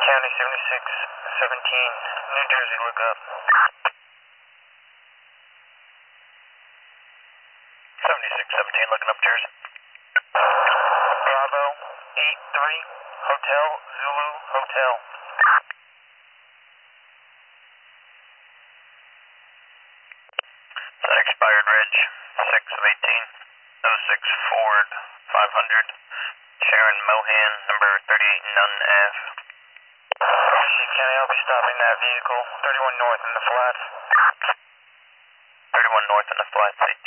County 7617, New Jersey, look up. 7617, looking up Jersey. Bravo 83, Hotel Zulu Hotel. That expired reg 6 of 18, 06 Ford 500, Sharon Mohan, number 38 Nunn Ave. County, I'll be stopping that vehicle, 31 north in the flats. 31 north in the flats,